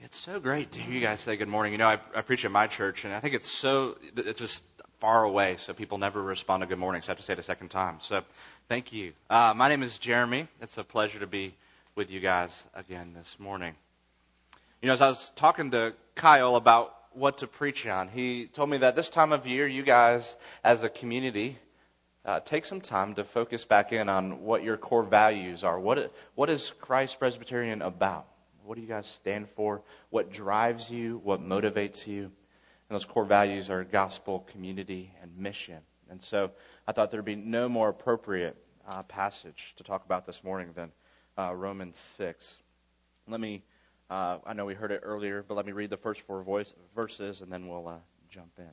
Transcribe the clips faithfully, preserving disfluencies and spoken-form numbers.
It's so great to hear you guys say good morning. You know, I, I preach at my church, and I think it's so, it's just far away, so people never respond to good morning, so I have to say it a second time. So thank you. Uh, my name is Jeremy. It's a pleasure to be with you guys again this morning. You know, as I was talking to Kyle about what to preach on, he told me that this time of year, you guys, as a community, uh, take some time to focus back in on what your core values are. What What is Christ Presbyterian about? What do you guys stand for? What drives you? What motivates you? And those core values are gospel, community, and mission. And so I thought there would be no more appropriate uh, passage to talk about this morning than uh, Romans six. Let me, uh, I know we heard it earlier, but let me read the first four voice, verses and then we'll uh, jump in.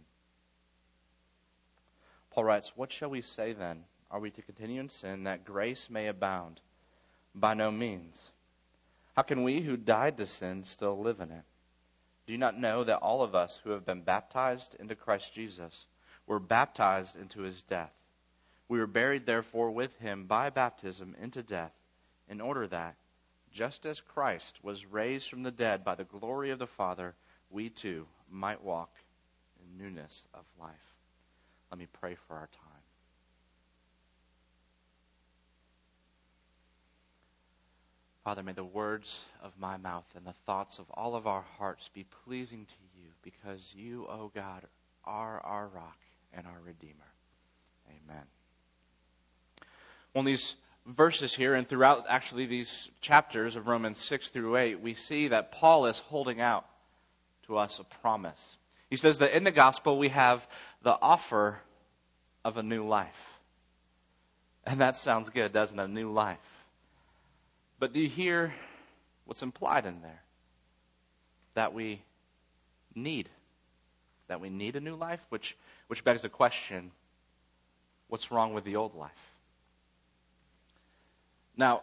Paul writes, "What shall we say then? Are we to continue in sin that grace may abound? By no means. How can we who died to sin still live in it? Do you not know that all of us who have been baptized into Christ Jesus were baptized into his death? We were buried therefore with him by baptism into death, in order that, just as Christ was raised from the dead by the glory of the Father, we too might walk in newness of life." Let me pray for our time. Father, may the words of my mouth and the thoughts of all of our hearts be pleasing to you, because you, O God, are our rock and our Redeemer. Amen. Well, in these verses here and throughout actually these chapters of Romans six through eight, we see that Paul is holding out to us a promise. He says that in the gospel we have the offer of a new life. And that sounds good, doesn't it? A new life. But do you hear what's implied in there? That we need. That we need a new life, which, which begs the question, what's wrong with the old life? Now,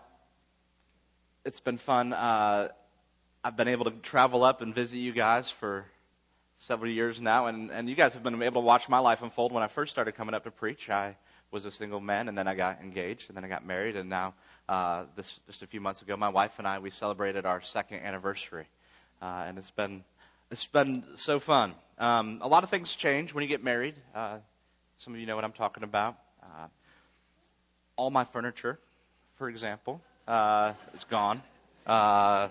it's been fun. Uh, I've been able to travel up and visit you guys for several years now, and, and you guys have been able to watch my life unfold. When I first started coming up to preach, I was a single man, and then I got engaged, and then I got married, and now uh, this just a few months ago, my wife and I, we celebrated our second anniversary, uh, and it's been it's been so fun. Um, a lot of things change when you get married. Uh, some of you know what I'm talking about. Uh, all my furniture, for example, uh, is gone. Uh,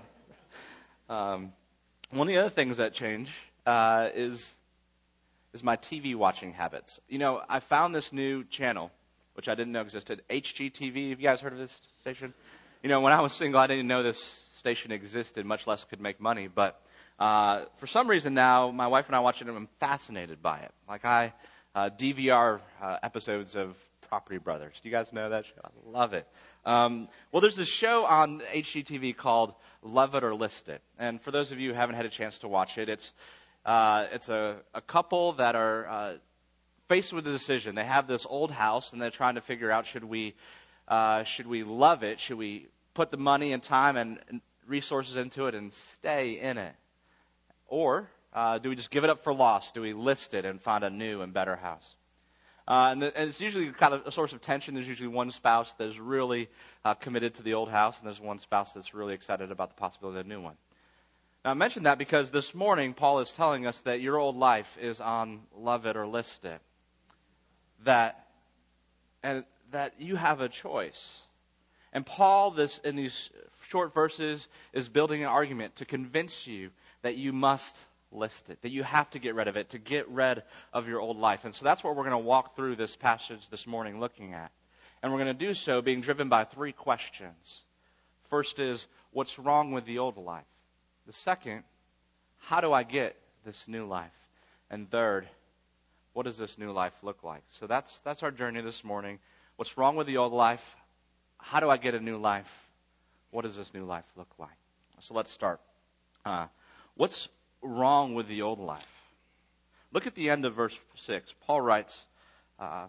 um, one of the other things that change uh, is is my T V watching habits. You know, I found this new channel, which I didn't know existed, H G T V. Have you guys heard of this station? You know, when I was single, I didn't know this station existed, much less could make money. But uh, for some reason now, my wife and I watch it, and I'm fascinated by it. Like I uh, D V R uh, episodes of Property Brothers. Do you guys know that show? I love it. Um, well, there's this show on H G T V called Love It or List It. And for those of you who haven't had a chance to watch it, it's Uh, it's a, a couple that are uh, faced with a decision. They have this old house, and they're trying to figure out, should we uh, should we love it? Should we put the money and time and, and resources into it and stay in it? Or uh, do we just give it up for lost? Do we list it and find a new and better house? Uh, and, the, and it's usually kind of a source of tension. There's usually one spouse that's really uh, committed to the old house, and there's one spouse that's really excited about the possibility of a new one. Now, I mention that because this morning, Paul is telling us that your old life is on love it or list it. That, and that you have a choice. And Paul, this in these short verses, is building an argument to convince you that you must list it, that you have to get rid of it, to get rid of your old life. And so that's what we're going to walk through this passage this morning looking at. And we're going to do so being driven by three questions. First is, what's wrong with the old life? The second, how do I get this new life? And third, what does this new life look like? So that's that's our journey this morning. What's wrong with the old life? How do I get a new life? What does this new life look like? So let's start. Uh, what's wrong with the old life? Look at the end of verse six. Paul writes, uh,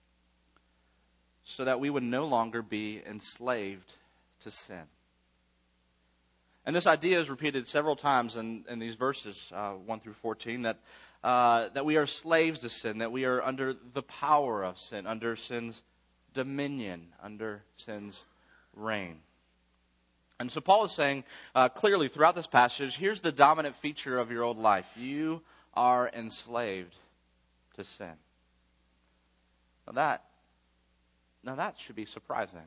so that we would no longer be enslaved to sin. And this idea is repeated several times in, in these verses, uh, one through fourteen, that uh, that we are slaves to sin, that we are under the power of sin, under sin's dominion, under sin's reign. And so Paul is saying uh, clearly throughout this passage, here's the dominant feature of your old life. You are enslaved to sin. Now that, now that should be surprising.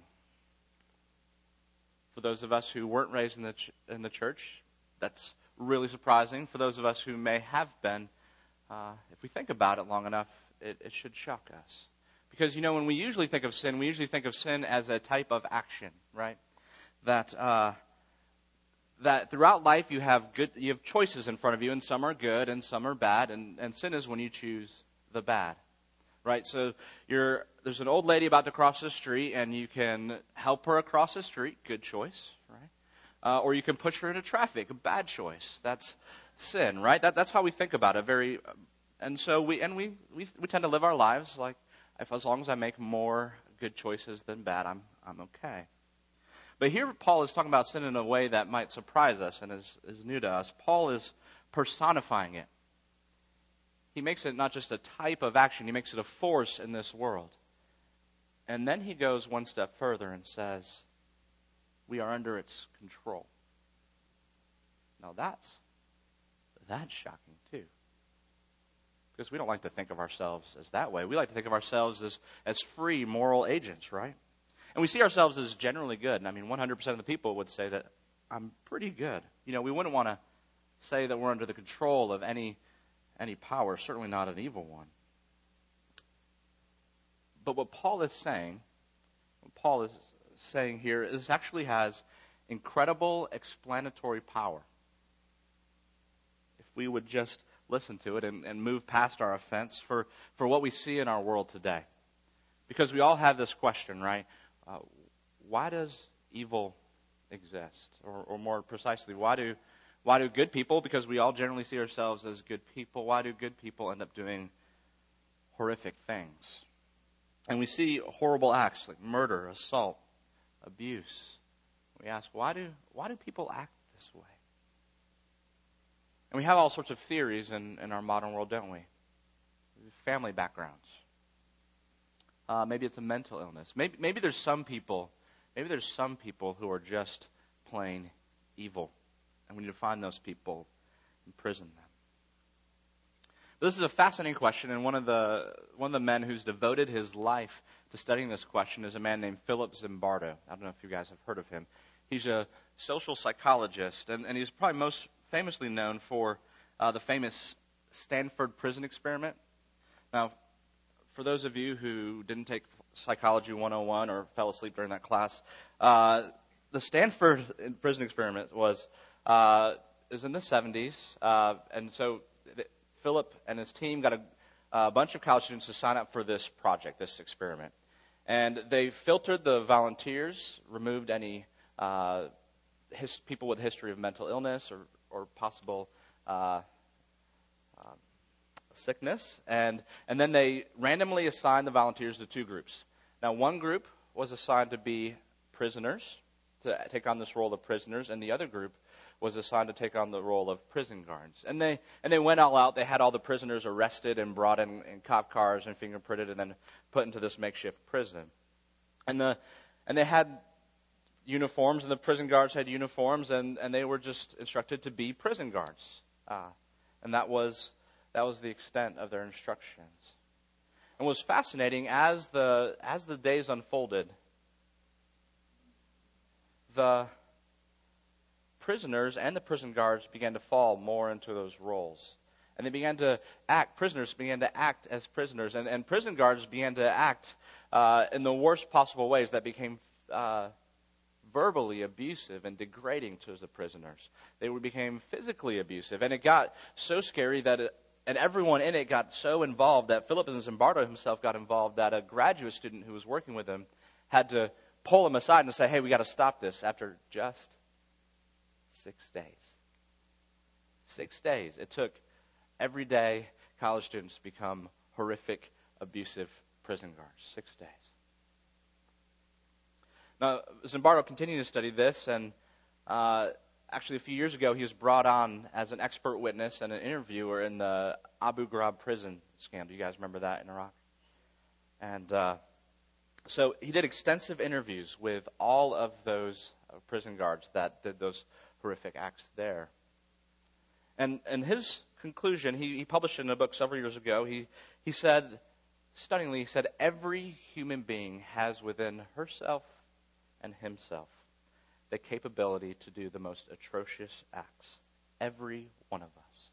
For those of us who weren't raised in the ch- in the church, that's really surprising. For those of us who may have been, uh, if we think about it long enough, it, it should shock us. Because, you know, when we usually think of sin, we usually think of sin as a type of action, right? That uh, that throughout life you have good, you have choices in front of you, and some are good and some are bad, and, and sin is when you choose the bad, right? So you're there's an old lady about to cross the street, and you can help her across the street, good choice, right? Uh, or you can push her into traffic, a bad choice. That's sin, right? That that's how we think about it. Very, and so we and we we, we tend to live our lives like, if as long as I make more good choices than bad, I'm I'm okay. But here Paul is talking about sin in a way that might surprise us and is, is new to us. Paul is personifying it. He makes it not just a type of action, he makes it a force in this world. And then he goes one step further and says, we are under its control. Now that's that's shocking too. Because we don't like to think of ourselves as that way. We like to think of ourselves as, as free moral agents, right? And we see ourselves as generally good. And I mean, one hundred percent of the people would say that I'm pretty good. You know, we wouldn't want to say that we're under the control of any any power, certainly not an evil one. But what Paul is saying, what Paul is saying here, is actually has incredible explanatory power. If we would just listen to it and, and move past our offense for, for what we see in our world today. Because we all have this question, right? Uh, why does evil exist? Or, or more precisely, why do why do good people, because we all generally see ourselves as good people, why do good people end up doing horrific things? And we see horrible acts like murder, assault, abuse. We ask, why do why do people act this way? And we have all sorts of theories in, in our modern world, don't we? Family backgrounds. Uh, maybe it's a mental illness. Maybe maybe there's some people, maybe there's some people who are just plain evil, and we need to find those people, imprison them. But this is a fascinating question, and one of the one of the men who's devoted his life to studying this question is a man named Philip Zimbardo. I don't know if you guys have heard of him. He's a social psychologist, and, and he's probably most famously known for uh, the famous Stanford Prison Experiment. Now, for those of you who didn't take Psychology one oh one or fell asleep during that class, uh, the Stanford Prison Experiment was uh, was in the seventies, uh, and so th- Philip and his team got a, a bunch of college students to sign up for this project, this experiment. And they filtered the volunteers, removed any uh, his, people with a history of mental illness or, or possible uh, uh, sickness, and, and then they randomly assigned the volunteers to two groups. Now, one group was assigned to be prisoners, to take on this role of prisoners, and the other group was assigned to take on the role of prison guards. And they and they went all out. They had all the prisoners arrested and brought in, in cop cars and fingerprinted and then put into this makeshift prison. And the and they had uniforms, and the prison guards had uniforms, and, and they were just instructed to be prison guards. Uh, and that was that was the extent of their instructions. And what was fascinating, as the as the days unfolded, the prisoners and the prison guards began to fall more into those roles. And they began to act, prisoners began to act as prisoners, and, and prison guards began to act uh, in the worst possible ways that became uh, verbally abusive and degrading to the prisoners. They became physically abusive, and it got so scary that it, and everyone in it got so involved that Philip Zimbardo himself got involved that a graduate student who was working with him had to pull him aside and say, hey, we got to stop this after just six days. Six days. It took everyday college students to become horrific, abusive prison guards. Six days. Now, Zimbardo continued to study this, and uh, actually a few years ago he was brought on as an expert witness and an interviewer in the Abu Ghraib prison scandal. You guys remember that in Iraq? And uh, so he did extensive interviews with all of those prison guards that did those horrific acts there. And and his conclusion, he, he published it in a book several years ago. He he said, stunningly, he said, every human being has within herself and himself the capability to do the most atrocious acts. Every one of us.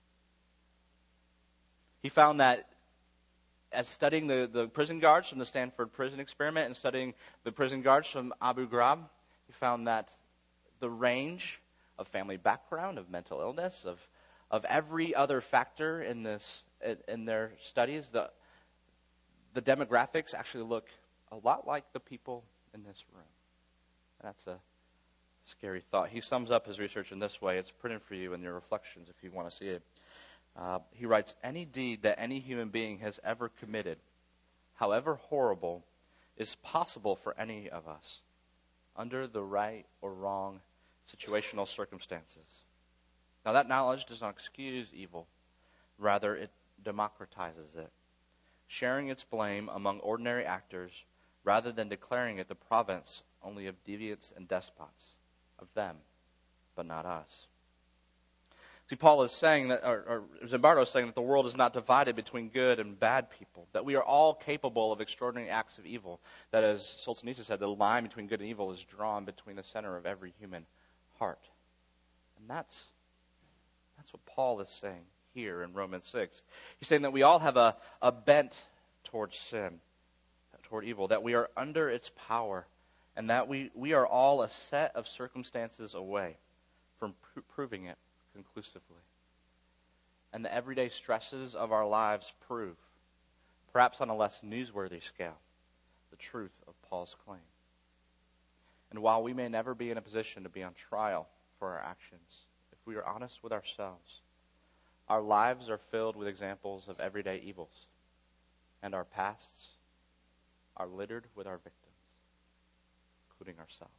He found that as studying the, the prison guards from the Stanford Prison Experiment and studying the prison guards from Abu Ghraib, he found that the range of family background, of mental illness, of of every other factor in this in, in their studies, the the demographics actually look a lot like the people in this room. And that's a scary thought. He sums up his research in this way. It's printed for you in your reflections if you want to see it. Uh, he writes, any deed that any human being has ever committed, however horrible, is possible for any of us under the right or wrong situational circumstances. Now, that knowledge does not excuse evil. Rather, it democratizes it, sharing its blame among ordinary actors rather than declaring it the province only of deviants and despots, of them, but not us. See, Paul is saying that, or, or Zimbardo is saying that the world is not divided between good and bad people, that we are all capable of extraordinary acts of evil, that as Solzhenitsyn said, the line between good and evil is drawn between the center of every human heart. And that's, that's what Paul is saying here in Romans six. He's saying that we all have a, a bent towards sin, toward evil, that we are under its power, and that we, we are all a set of circumstances away from pr- proving it conclusively. And the everyday stresses of our lives prove, perhaps on a less newsworthy scale, the truth of Paul's claim. And while we may never be in a position to be on trial for our actions, if we are honest with ourselves, our lives are filled with examples of everyday evils, and our pasts are littered with our victims, including ourselves.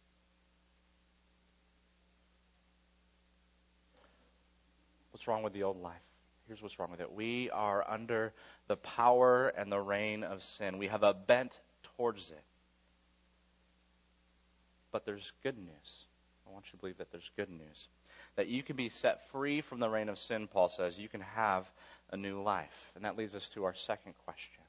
What's wrong with the old life? Here's what's wrong with it. We are under the power and the reign of sin. We have a bent towards it. But there's good news. I want you to believe that there's good news. That you can be set free from the reign of sin, Paul says. You can have a new life. And that leads us to our second question.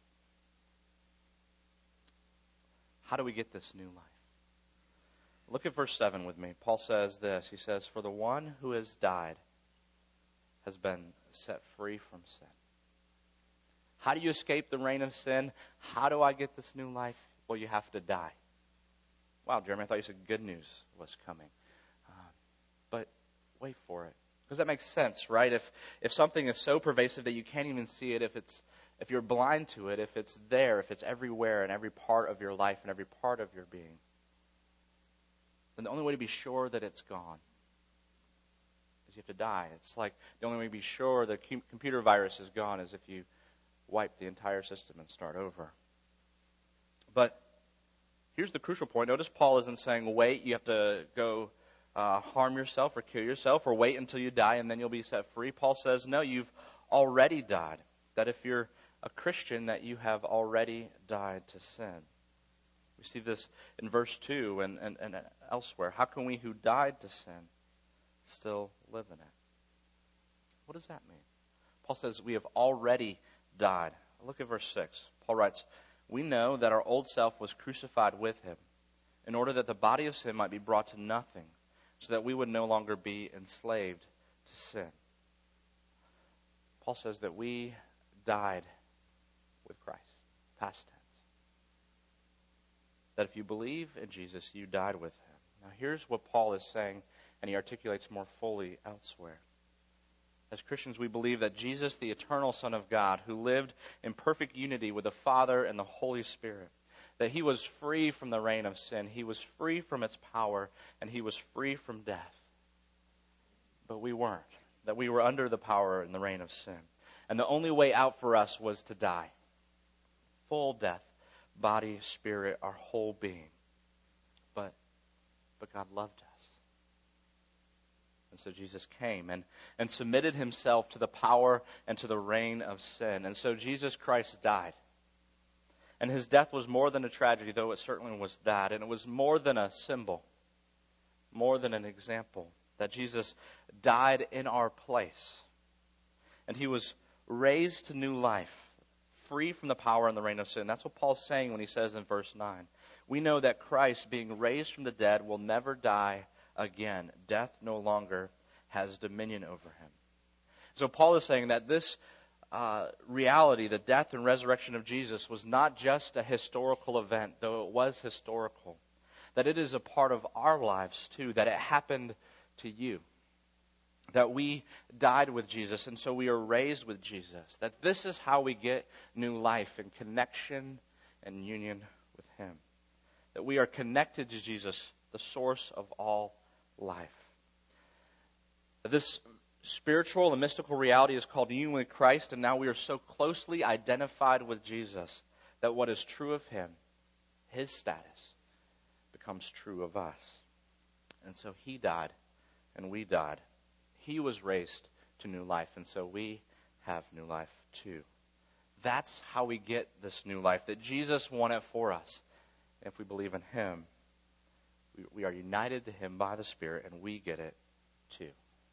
How do we get this new life? Look at verse seven with me. Paul says this. He says, for the one who has died has been set free from sin. How do you escape the reign of sin? How do I get this new life? Well, you have to die. Wow, Jeremy, I thought you said good news was coming. Uh, but wait for it. Because that makes sense, right? If if something is so pervasive that you can't even see it, if it's if you're blind to it, if it's there, if it's everywhere in every part of your life and every part of your being, then the only way to be sure that it's gone is you have to die. It's like the only way to be sure the com- computer virus is gone is if you wipe the entire system and start over. But here's the crucial point. Notice Paul isn't saying, wait, you have to go uh, harm yourself or kill yourself, or wait until you die and then you'll be set free. Paul says, no, you've already died. That if you're a Christian, that you have already died to sin. We see this in verse two and, and, and elsewhere. How can we who died to sin still live in it? What does that mean? Paul says we have already died. Look at verse six. Paul writes, we know that our old self was crucified with him in order that the body of sin might be brought to nothing, so that we would no longer be enslaved to sin. Paul says that we died with Christ, past tense. That if you believe in Jesus, you died with him. Now here's what Paul is saying, and he articulates more fully elsewhere. As Christians, we believe that Jesus, the eternal Son of God, who lived in perfect unity with the Father and the Holy Spirit, that he was free from the reign of sin, he was free from its power, and he was free from death. But we weren't. That we were under the power and the reign of sin. And the only way out for us was to die. Full death, body, spirit, our whole being. But, but God loved us. And so Jesus came and, and submitted himself to the power and to the reign of sin. And so Jesus Christ died. And his death was more than a tragedy, though it certainly was that. And it was more than a symbol. more than an example. That Jesus died in our place. And he was raised to new life, free from the power and the reign of sin. That's what Paul's saying when he says in verse nine. We know that Christ, being raised from the dead, will never die again. Death no longer has dominion over him. So Paul is saying that this uh, reality, the death and resurrection of Jesus, was not just a historical event, though it was historical. That it is a part of our lives too, that it happened to you. That we died with Jesus, and so we are raised with Jesus. That this is how we get new life and connection and union with him. That we are connected to Jesus, the source of all life. This spiritual and mystical reality is called union with Christ, and now we are so closely identified with Jesus that what is true of him, his status, becomes true of us. And so he died, and we died. He was raised to new life, and so we have new life too. That's how we get this new life, that Jesus won it for us. If we believe in him, we, we are united to him by the Spirit, and we get it too.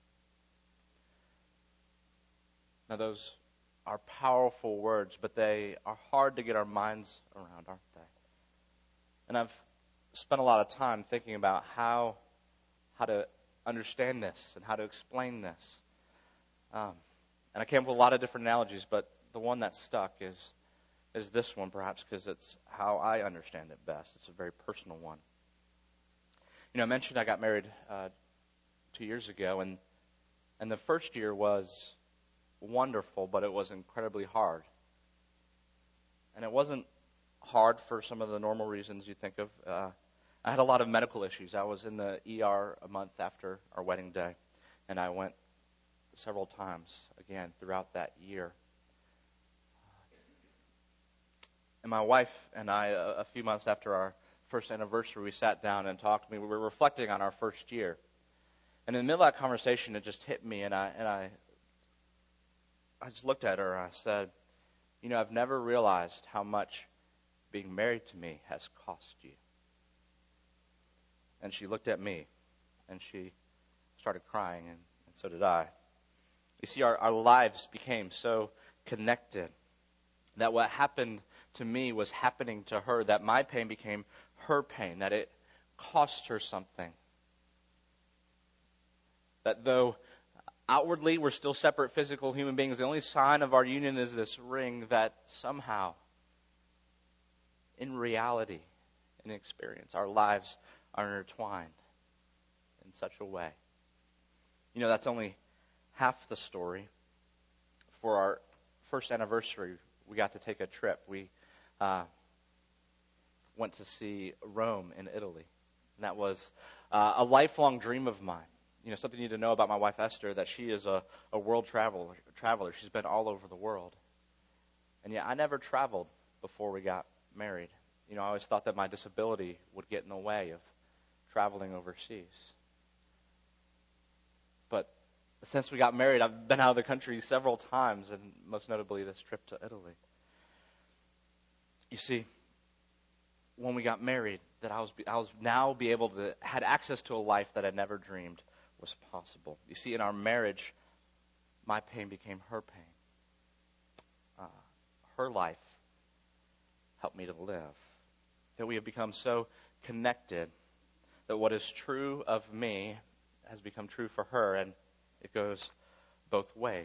Now, those are powerful words, but they are hard to get our minds around, aren't they? And I've spent a lot of time thinking about how how to understand this and how to explain this. Um, and I came up with a lot of different analogies, but the one that stuck is is this one, perhaps because it's how I understand it best. It's a very personal one. You know, I mentioned I got married uh, two years ago, and and the first year was wonderful, but it was incredibly hard. And it wasn't hard for some of the normal reasons you think of. Uh, I had a lot of medical issues. I was in the E R a month after our wedding day, and I went several times again throughout that year. And my wife and I, a, a few months after our first anniversary, we sat down and talked. We were reflecting on our first year. And in the middle of that conversation, it just hit me, and I and I, I just looked at her and I said, you know, I've never realized how much being married to me has cost you. And she looked at me, and she started crying, and, and so did I. You see, our, our lives became so connected that what happened to me was happening to her, that my pain became her pain, that it cost her something. That though outwardly we're still separate physical human beings, the only sign of our union is this ring, that somehow, in reality, in experience, our lives are intertwined in such a way. You know, that's only half the story. For our first anniversary, we got to take a trip. We uh, went to see Rome in Italy. And that was uh, a lifelong dream of mine. You know, something you need to know about my wife Esther, that she is a, a world traveler, traveler. She's been all over the world. And yet I never traveled before we got married. You know, I always thought that my disability would get in the way of traveling overseas. But since we got married, I've been out of the country several times, and most notably this trip to Italy. You see, when we got married, that I was I was now be able to had access to a life that I never dreamed was possible. You see, in our marriage, my pain became her pain. Uh, her life helped me to live. That we have become so connected that what is true of me has become true for her, and it goes both ways.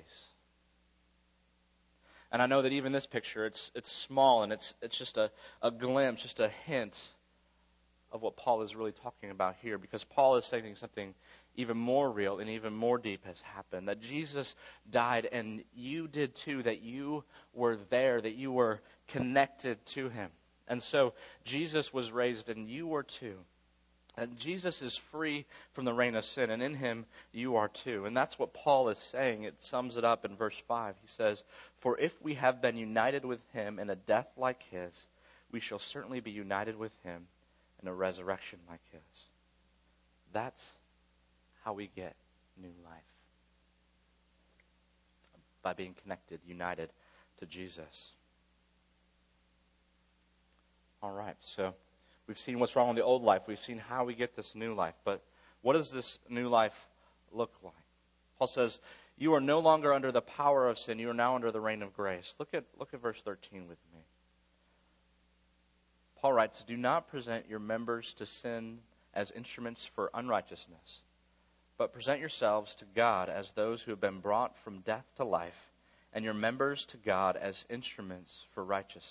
And I know that even this picture, it's it's small, and it's it's just a, a glimpse, just a hint of what Paul is really talking about here, because Paul is saying something even more real and even more deep has happened. That Jesus died, and you did too, that you were there, that you were connected to him. And so Jesus was raised, and you were too. And Jesus is free from the reign of sin, and in him you are too. And that's what Paul is saying. It sums it up in verse five. He says, "For if we have been united with him in a death like his, we shall certainly be united with him in a resurrection like his." That's how we get new life. By being connected, united to Jesus. All right, so we've seen what's wrong with the old life. We've seen how we get this new life. But What does this new life look like? Paul says, you are no longer under the power of sin. You are now under the reign of grace. Look at, look at verse thirteen with me. Paul writes, do not present your members to sin as instruments for unrighteousness, but present yourselves to God as those who have been brought from death to life, and your members to God as instruments for righteousness.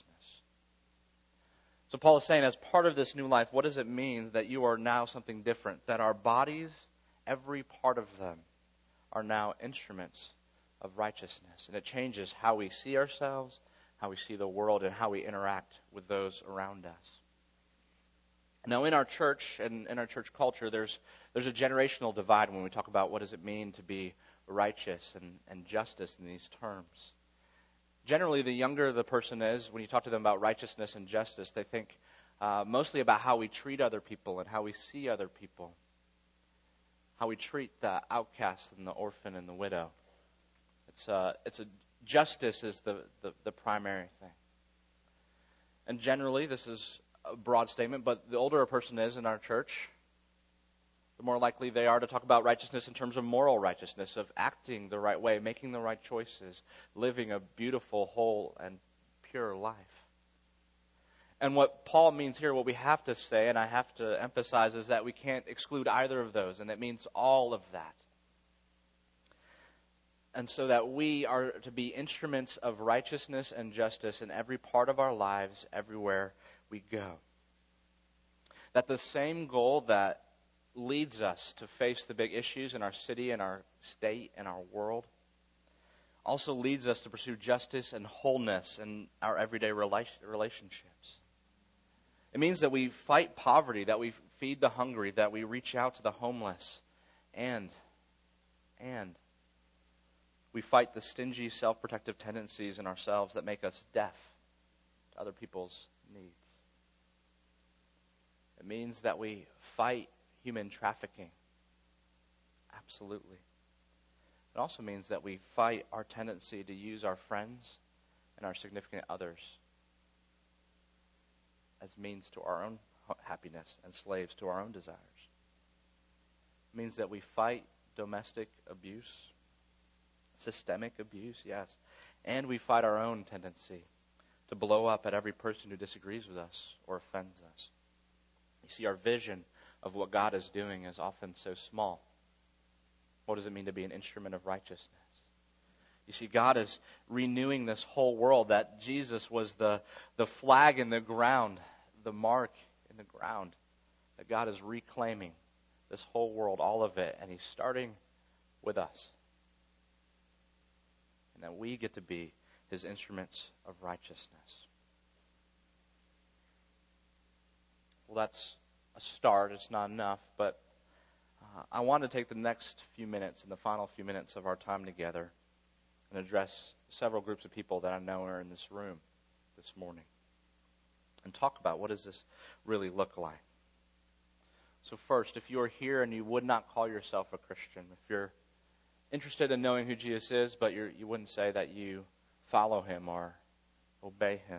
So Paul is saying, as part of this new life, what does it mean that you are now something different? That our bodies, every part of them, are now instruments of righteousness. And it changes how we see ourselves, how we see the world, and how we interact with those around us. Now, in our church and in our church culture, there's there's a generational divide when we talk about what does it mean to be righteous and, and justice in these terms. Generally, the younger the person is, when you talk to them about righteousness and justice, they think uh, mostly about how we treat other people and how we see other people, how we treat the outcast and the orphan and the widow. It's a, it's a justice is the, the, the primary thing. And generally, this is a broad statement, but the older a person is in our church, the more likely they are to talk about righteousness in terms of moral righteousness, of acting the right way, making the right choices, living a beautiful, whole, and pure life. And what Paul means here, what we have to say, and I have to emphasize, is that we can't exclude either of those, and it means all of that. And so that we are to be instruments of righteousness and justice in every part of our lives, everywhere we go. That the same goal that leads us to face the big issues in our city, in our state, in our world, also leads us to pursue justice and wholeness in our everyday relationships. It means that we fight poverty, that we feed the hungry, that we reach out to the homeless, and, and we fight the stingy, self-protective tendencies in ourselves that make us deaf to other people's needs. It means that we fight human trafficking. Absolutely. It also means that we fight our tendency to use our friends and our significant others as means to our own happiness and slaves to our own desires. It means that we fight domestic abuse, systemic abuse, yes, and we fight our own tendency to blow up at every person who disagrees with us or offends us. You see, our vision of what God is doing is often so small. What does it mean to be an instrument of righteousness? You see, God is renewing this whole world, that Jesus was the, the flag in the ground, the mark in the ground, that God is reclaiming this whole world, all of it, and He's starting with us. And that we get to be His instruments of righteousness. Well, that's a start. It's not enough, but uh, I want to take the next few minutes and the final few minutes of our time together and address several groups of people that I know are in this room this morning and talk about what does this really look like. So first, if you are here and you would not call yourself a Christian, if you're interested in knowing who Jesus is, but you're, you wouldn't say that you follow Him or obey Him,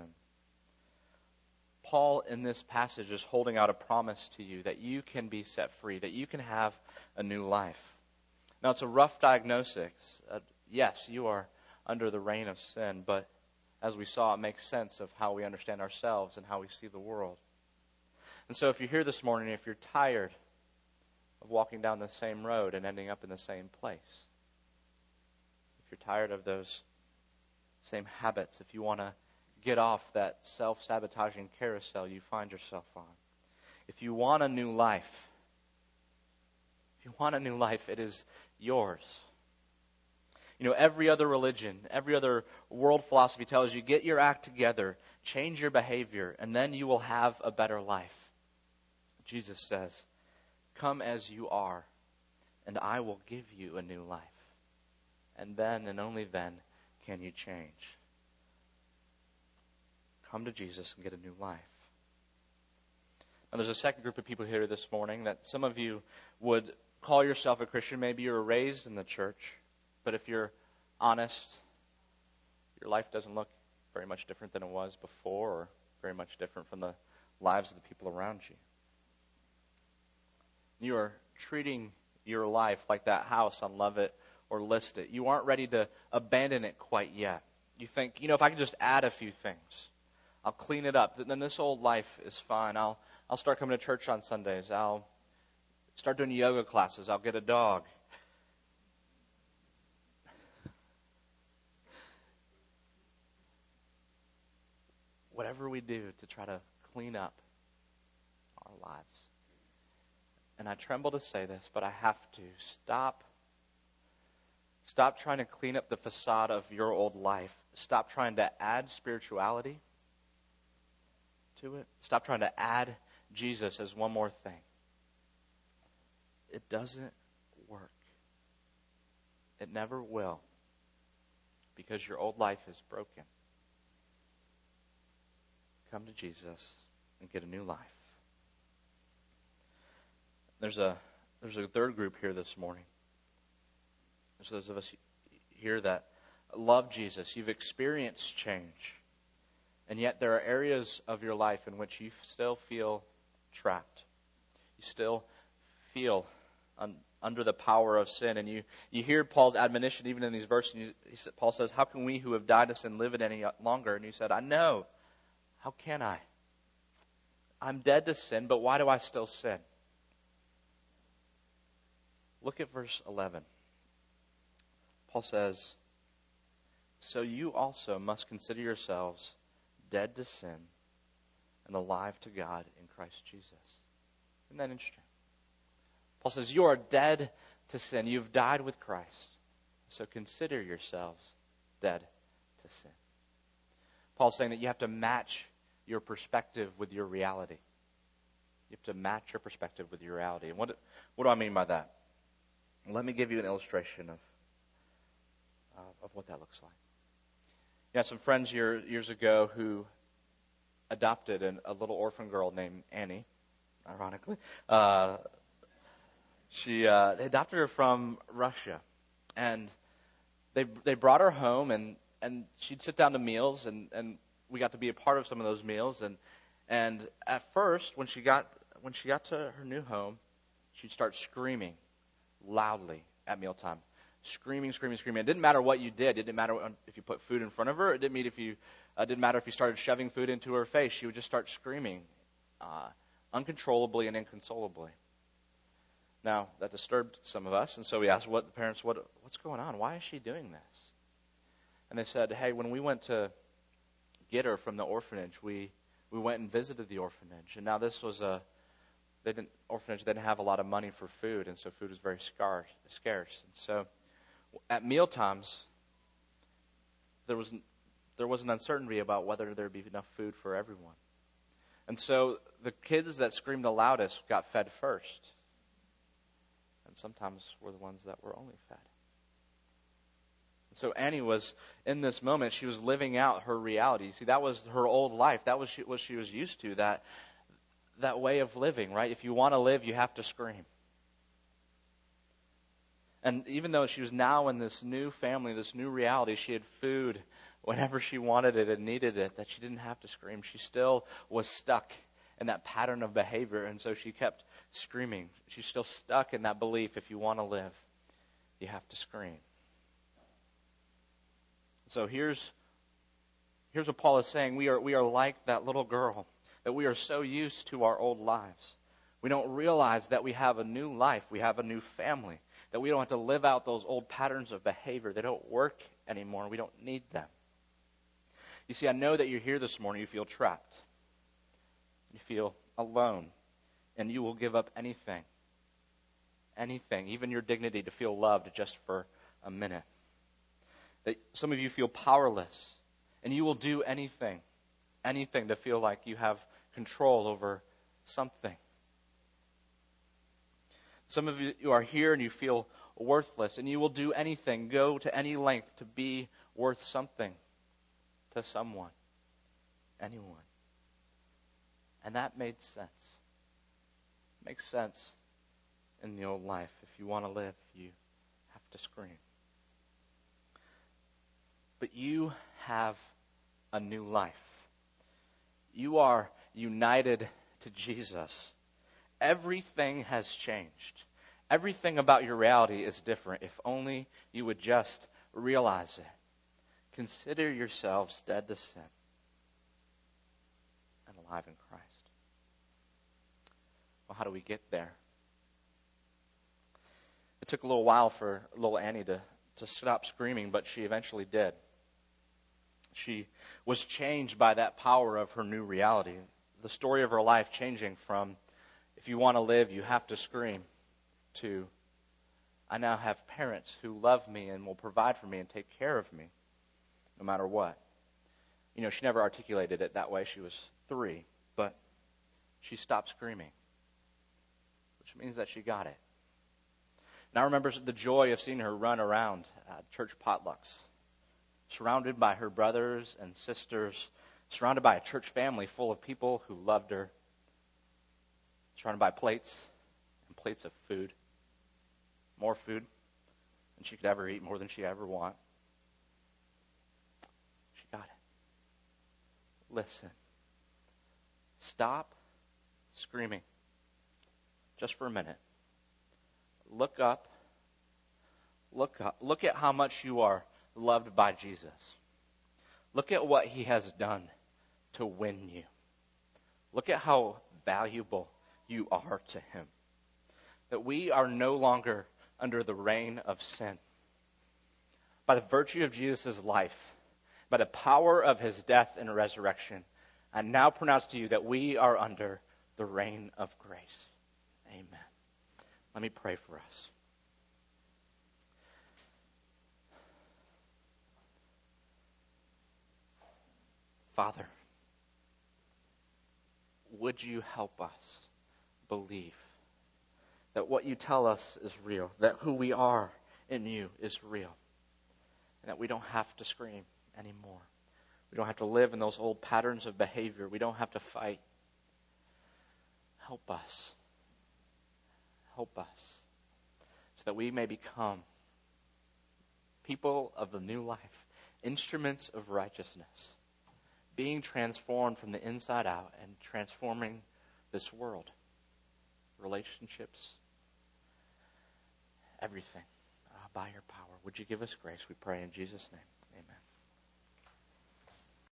Paul, in this passage, is holding out a promise to you that you can be set free, that you can have a new life. Now, it's a rough diagnosis. Uh, yes, you are under the reign of sin, but as we saw, it makes sense of how we understand ourselves and how we see the world. And so if you're here this morning, if you're tired of walking down the same road and ending up in the same place, if you're tired of those same habits, if you want to get off that self-sabotaging carousel you find yourself on. If you want a new life, if you want a new life, it is yours. You know, every other religion, every other world philosophy tells you, get your act together, change your behavior, and then you will have a better life. Jesus says, come as you are, and I will give you a new life. And then, and only then, can you change. Come to Jesus and get a new life. Now, there's a second group of people here this morning that some of you would call yourself a Christian. Maybe you were raised in the church, but if you're honest, your life doesn't look very much different than it was before, or very much different from the lives of the people around you. You are treating your life like that house on Love It or List It. You aren't ready to abandon it quite yet. You think, you know, if I can just add a few things, I'll clean it up, then this old life is fine. I'll I'll start coming to church on Sundays. I'll start doing yoga classes. I'll get a dog. Whatever we do to try to clean up our lives. And I tremble to say this, but I have to. Stop. Stop trying to clean up the facade of your old life. Stop trying to add spirituality to it. Stop trying to add Jesus as one more thing. It doesn't work. It never will. Because your old life is broken. Come to Jesus and get a new life. There's a there's a third group here this morning. There's those of us here that love Jesus. You've experienced change. And yet there are areas of your life in which you still feel trapped. You still feel un, under the power of sin. And you, you hear Paul's admonition even in these verses. You, he said, Paul says, how can we who have died to sin live it any longer? And you said, I know. How can I? I'm dead to sin, but why do I still sin? Look at verse eleven. Paul says, so you also must consider yourselves dead to sin and alive to God in Christ Jesus. Isn't that interesting? Paul says, you are dead to sin. You've died with Christ. So consider yourselves dead to sin. Paul's saying that you have to match your perspective with your reality. You have to match your perspective with your reality. And what, what do I mean by that? Let me give you an illustration of uh, of what that looks like. You have some friends year, years ago who adopted an, a little orphan girl named Annie, ironically. Uh, she uh, they adopted her from Russia. And they they brought her home, and, and she'd sit down to meals, and, and we got to be a part of some of those meals. And and at first, when she got when she got to her new home, she'd start screaming loudly at mealtime. Screaming, screaming, screaming. It didn't matter what you did. It didn't matter if you put food in front of her. It didn't mean if you uh, didn't matter if you started shoving food into her face. She would just start screaming uh, uncontrollably and inconsolably. Now, that disturbed some of us, and so we asked what the parents, what what's going on? Why is she doing this? And they said, hey, when we went to get her from the orphanage, we, we went and visited the orphanage. And now this was a they didn't orphanage they didn't have a lot of money for food, and so food was very scarce. scarce. And so at meal times, there was there was an uncertainty about whether there'd be enough food for everyone. And so the kids that screamed the loudest got fed first. And sometimes were the ones that were only fed. And so Annie was, in this moment, she was living out her reality. See, that was her old life. That was what she was used to, that, that way of living, right? If you want to live, you have to scream. And even though she was now in this new family, this new reality, she had food whenever she wanted it and needed it, that she didn't have to scream. She still was stuck in that pattern of behavior, and so she kept screaming. She's still stuck in that belief, if you want to live, you have to scream. So here's here's what Paul is saying. We are we are like that little girl, that we are so used to our old lives. We don't realize that we have a new life. We have a new family. That we don't have to live out those old patterns of behavior. They don't work anymore. We don't need them. You see, I know that you're here this morning. You feel trapped. You feel alone. And you will give up anything. Anything, even your dignity, to feel loved just for a minute. That some of you feel powerless. And you will do anything. Anything to feel like you have control over something. Some of you are here and you feel worthless, and you will do anything, go to any length to be worth something to someone, anyone. And that made sense. It makes sense in the old life. If you want to live, you have to scream. But you have a new life. You are united to Jesus. Everything has changed. Everything about your reality is different if only you would just realize it. Consider yourselves dead to sin and alive in Christ. Well, how do we get there? It took a little while for little Annie to, to stop screaming, but she eventually did. She was changed by that power of her new reality. The story of her life changing from, if you want to live, you have to scream, to, I now have parents who love me and will provide for me and take care of me, no matter what. You know, she never articulated it that way. She was three, but she stopped screaming, which means that she got it. And I remember the joy of seeing her run around uh, church potlucks, surrounded by her brothers and sisters, surrounded by a church family full of people who loved her, surrounded by plates and plates of food, more food than she could ever eat, more than she ever want. She got it. Listen. Stop screaming just for a minute. Look up. Look up. Look at how much you are loved by Jesus. Look at what he has done to win you. Look at how valuable you are to him. That we are no longer under the reign of sin. By the virtue of Jesus' life, by the power of his death and resurrection, I now pronounce to you that we are under the reign of grace. Amen. Let me pray for us. Father, would you help us believe that what you tell us is real, that who we are in you is real, and that we don't have to scream anymore. We don't have to live in those old patterns of behavior. We don't have to fight. Help us. Help us so that we may become people of the new life, instruments of righteousness, being transformed from the inside out and transforming this world, relationships, everything uh, by your power. Would you give us grace, we pray in Jesus' name. Amen.